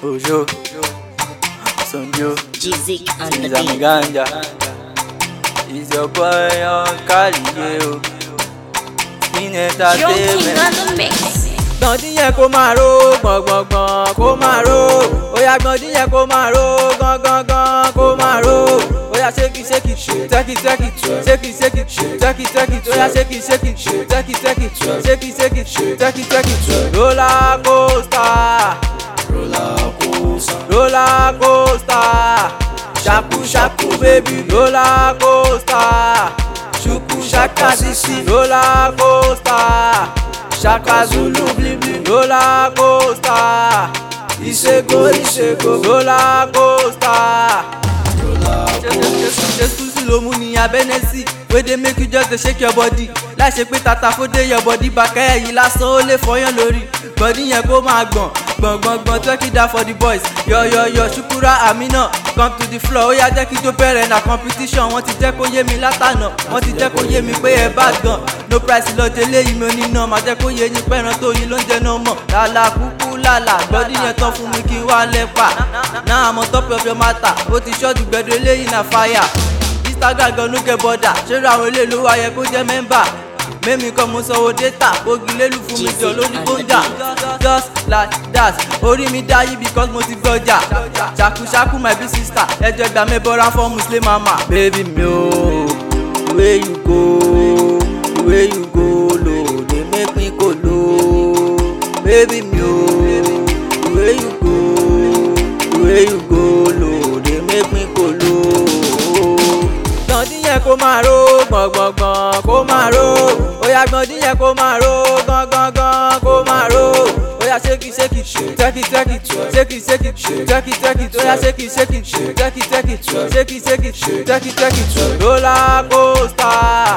Ojo, Sonjo, Jizik on the Zami beat. Ganja. Is your boy on Cali, Spin Joe King Entertainment. on the mix. Gbọ̀ndín yẹn kó máa ró, gbọ̀ngbọ̀ngbọ̀n kó máa ró. Oya gbọ̀ndín yẹn kó máa ró, gangan kó máa ró. Oya ṣékì ṣékì, ṣékì ṣékì, ṣékì ṣékì, ṣékì ṣékì. Oya ṣékì ṣékì, ṣékì ṣékì, ṣékì ṣékì, ṣékì ṣékì. Roller coaster, roller coaster. Shaku shaku baby, roller coaster. Shuku shaka sisi, roller coaster. Shaka Zulu bling bling, roller coaster. Isego, roller coaster. Exclusive lo mu ni abẹ́nẹ́sì, wey dey make you just dey shake your body. Láṣẹ pé tata kó dé your body bàkẹ́ ẹ̀yìn lásán ó lè fọyán lórí. Bọ̀dí yẹn kó máa gbọ̀n twerk it down for the boys. Yọ Shukura Amina, come to the floor, ó yá jẹ́ kí tó bẹ̀rẹ̀ na competition. Wọ́n ti jẹ́ kó yé mi látànà, wọ́n ti jẹ́ kó yé mi pé ẹ bá gan. No price lọ́jọ́ eléyìí mi ò ní ná, máa jẹ́ kó yé yín pẹ́ran tó yín ló ń jẹ́ náà mọ̀. Lálá kúkú lálá, bọ̀dí yẹn tán fún mi kí n wá lẹ́pà. Now I'm on top of your matter, ó ti ṣọ́ọ̀dù gbẹ̀dọ̀ eléyìí na fire. Instagram gan no get border, ṣé ra àwọn eléyìí ló wáyé kó jẹ́ mẹ́mbà. Mẹ́mi kan mo sanwó data, ogi lélu fún mi jọ lórí bóńjà. Just like that, orí mi dáyé because mo ti gbọ́jà. Ṣàkúṣàkú my big sister, ẹjọ́ ìgbà mi bọ́ra fún Muslim mama. Baby mi o, where you go, where you go lo, dey make me go low. Baby mi o, where you go, where you go lo, dey make me go low. Gbọ̀ndín yẹn kó máa ró, gbọ̀ngbọ̀ngbọ̀n kó máa ró. Oya gbọ̀ndín yẹn kó máa ró, gangan kó máa ró. Oya ṣékì ṣékì, ṣékì ṣékì, ṣékì ṣékì, ṣékì ṣékì. Oya ṣékì ṣékì, ṣékì ṣékì, ṣékì ṣékì, ṣékì ṣékì. Roller coaster,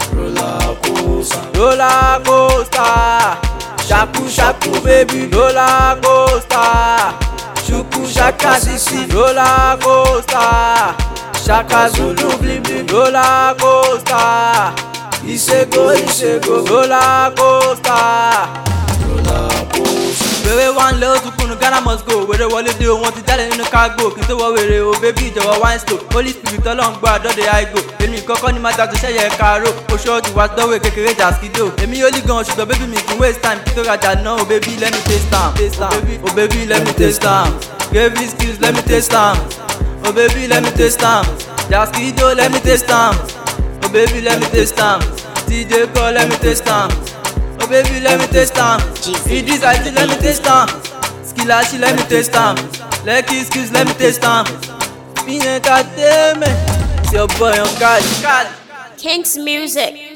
roller coaster. Shaku shaku baby, roller coaster. Shuku shaka sisi, roller coaster. Shaka Zulu bling bling, roller coaster. Isego, roller coaster. Wèrè one lé oṣù kùnú Ghana must go. Wèrè wọlé dé o, wọ́n ti jáde nínú cargo. Kí n tó wọ wèrè o, baby ìjọ̀wọ́ wine slow. Holy spirit ọlọ́run gbọ́ àdọ́dẹ àìgò. Èmi kọ́kọ́ ní máa dájọ́ ṣẹ́yẹ karo. Oṣù ọdún wa dọ́wọ́ kékeré jà skido. Èmi yóò lì gan ṣùgbọ́n baby mi kì í waste time. Kí tó rajà náà o baby let me taste am. Oh baby let me taste am. Give me skills let me taste am. Oh baby let me taste am. Jaskido let me taste am. Oh baby let me taste am. TJ call let me taste am. Oh baby let me taste am. Idris IT let me taste am. Skillashi let me taste am. Lekki skills let me taste am. Spin Entertainment, it's your boy on Cali. King's Music.